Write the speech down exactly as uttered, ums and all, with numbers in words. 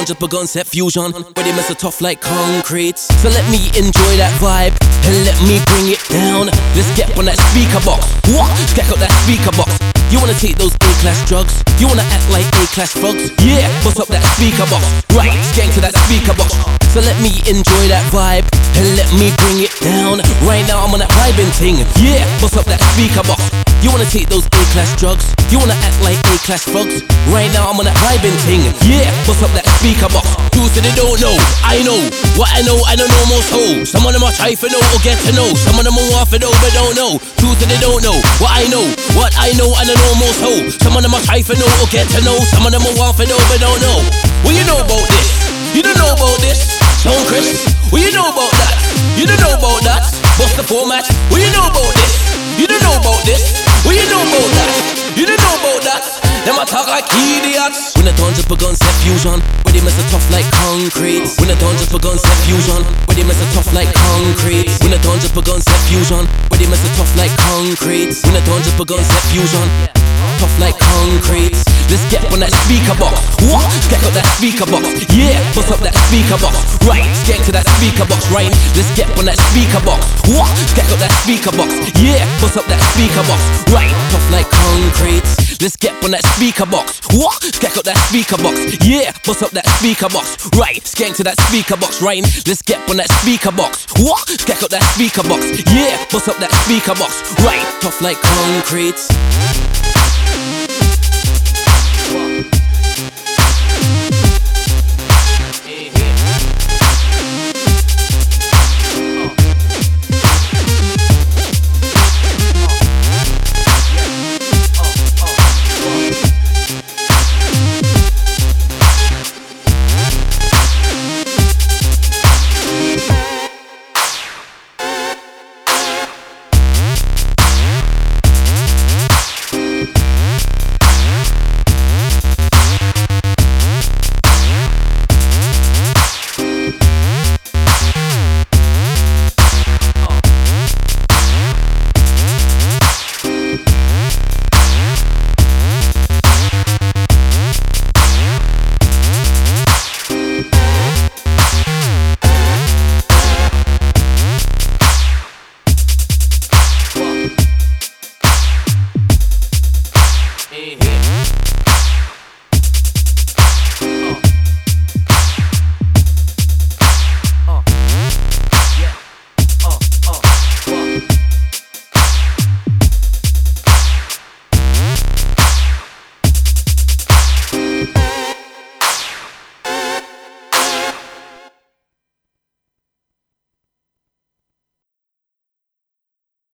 dawn just begun, set fusion. Ready, mess it tough like concrete. So let me enjoy that vibe and let me bring it down. Let's get on that speaker box. What? Get up that speaker box. You wanna take those A-class drugs? You wanna act like A-class thugs? Yeah, bust up that speaker box. Right, get to that speaker box. So let me enjoy that vibe and let me bring it down. Right now I'm on that vibing thing. Yeah, bust up that speaker box. You wanna take those A-class drugs? You wanna act like A-class thugs? Right now I'm on that vibing thing. Yeah, bust up that speaker box. Who said they don't know? I know what I know, I don't know more so. Some of them are try for know or get to know. Some of them are want for know but don't know. Who said they don't know? What I know, what I know, I don't know more so. Some of them are try for know or get to know. Some of them are want for know but don't know. Well, you know about this. You don't know about this. Sound Chris, well you know about that. You don't know about that. What's the format? Well you know about this. You don't know about this. Well you know about that. You don't know about that. Them a talk like idiots. When the dawn just begun, set fusion. Ready, mess it tough like concrete. When the dawn just begun, set fusion. Ready, mess it tough like concrete. When the dawn just begun, set fusion. Ready, mess it tough like concrete. When the dawn just begun, set fusion. Tough like concrete. Let's get on that speaker box. What? Get up that speaker box. Yeah, bust up that speaker box. Right, get to that speaker box. Right, let's get on that speaker box. What? Get up that speaker box. Yeah, bust up that speaker box. Right, tough like concrete. Let's get on that speaker box. What? Get up that speaker box. Yeah, bust up that speaker box. Right, get to that speaker box. Right, let's get on that speaker box. What? Get up that speaker box. Yeah, bust up that speaker box. Right, tough like concrete.